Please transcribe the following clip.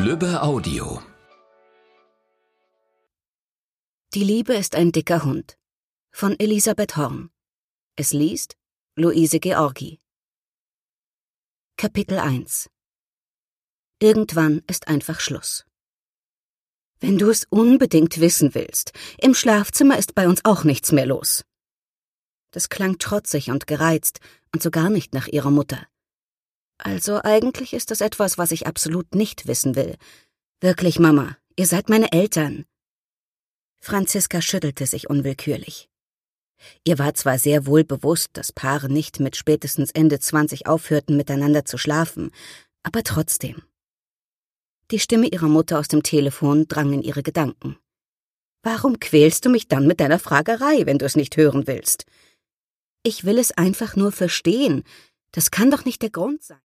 Lübbe Audio. Die Liebe ist ein dicker Hund von Elisabeth Horn. Es liest Luise Georgi. Kapitel 1. Irgendwann ist einfach Schluss. Wenn du es unbedingt wissen willst, im Schlafzimmer ist bei uns auch nichts mehr los. Das klang trotzig und gereizt und so gar nicht nach ihrer Mutter. Also eigentlich ist das etwas, was ich absolut nicht wissen will. Wirklich, Mama, ihr seid meine Eltern. Franziska schüttelte sich unwillkürlich. Ihr war zwar sehr wohl bewusst, dass Paare nicht mit spätestens Ende 20 aufhörten, miteinander zu schlafen, aber trotzdem. Die Stimme ihrer Mutter aus dem Telefon drang in ihre Gedanken. »Warum quälst du mich dann mit deiner Fragerei, wenn du es nicht hören willst?« »Ich will es einfach nur verstehen. Das kann doch nicht der Grund sein.«